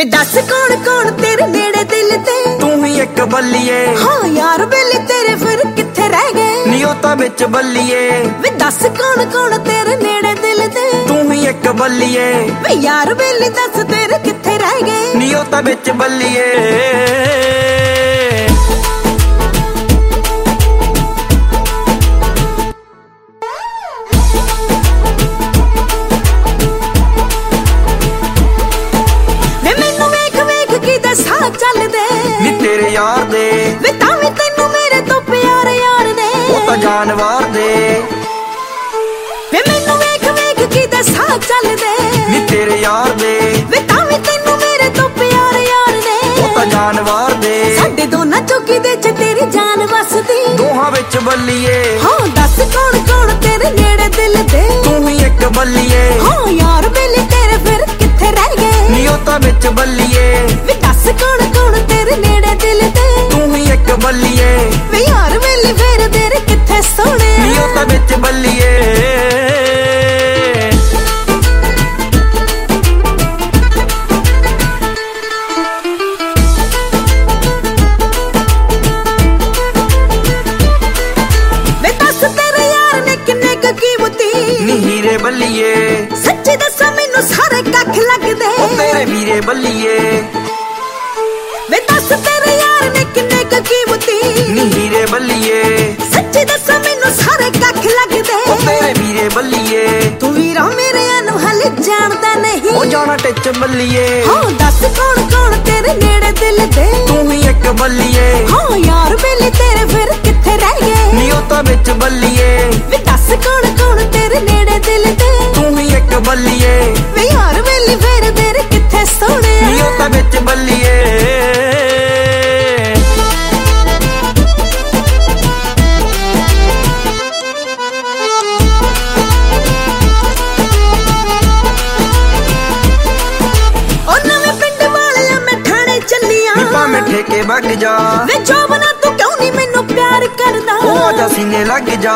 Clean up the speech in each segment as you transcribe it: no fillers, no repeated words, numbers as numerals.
वे दस कौन कौन तेरे नेड़े दिल ते तू ही एक बल्लिए हाँ यार बेली तेरे फिर किथे रह गए नियोता बिच बल्लिए वे दस कौन कौन तेरे नेड़े दिल ते तू ही एक बल्लिए वे यार बेली दस तेरे किथे रह गए नियोता बिच बल्लिए तेरे यार दे वे तावी तैनू मेरे तो प्यार यार ने ओ ता जानवर दे वे मैनू वेख वेख की दसा चल दे नी तेरे यार दे वे तावी तैनू मेरे तो प्यार यार ने ओ ता जानवर दे साडे दोनां चौकी दे च तेरी जान वसदी दोहां विच बल्लिए हाँ दस कौन कौन तेरे नेड़े दिल दे तू ही एक बल्लिए हाँ यार बेली तेरे फिर किथे रह गए नियोता बिच बल्लिए वे दस कौन कौन तेरे नेड़े दिल दे तू ही एक बल्लिए वे यार बेली फिर तेरे किथे सोने नियोता बिच बल्लिए हीरे बल्लिए सच्ची दसा मैनू सारे कख लगदे ओ तेरे वीरे बल्लिए वे दस तेरे यार ने किन्ने क कीमती नी हीरे बल्लिए सच्ची दसा मैनू सारे कख लगदे ओ तेरे वीरे बल्लिए तू वीरा मेरे अनु हले जानदा नहीं ओ जाना टिच बल्लिए हाँ दस कौन कौन तेरे नेड़े दिल दे तू ही एक बल्लिए हाँ यार बेली तेरे फिर किथे रह गए नियोता बिच बल्लिए वे दस कौन कौन तेरे नेड़े दिल दे तू ही एक बल्लिए वे यार बेली फिर तेरे किथे सोने नियोता बिच बल्लिए ठेके बग जा वे जो बना तू क्यों नहीं मैनू प्यार करदा ओ आजा सीने लग जा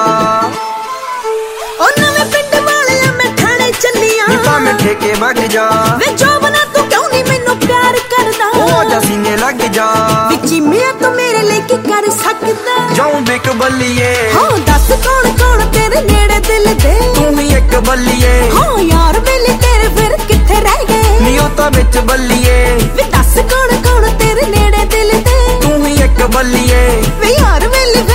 ओ नवे पिंड वाले मैं ठाणे चलिया नी भावें ठेके बग जा वे जो बना तू क्यों नहीं मैनू प्यार करदा ओ आजा सीने लग जा विची मैं तो मेरे लिए की कर सकदा जाऊं बिक बल्लिए हाँ दस कौन कौन तेरे नेड़े दिल दे तू ही एक बल्लिए हाँ यार बेली तेरे फिर किथे रह गए नियोता बिच बल्लिए वे दस कौन कौन तेरे नेड़े दिल दे तू ही एक बल्लिए वे यार बेली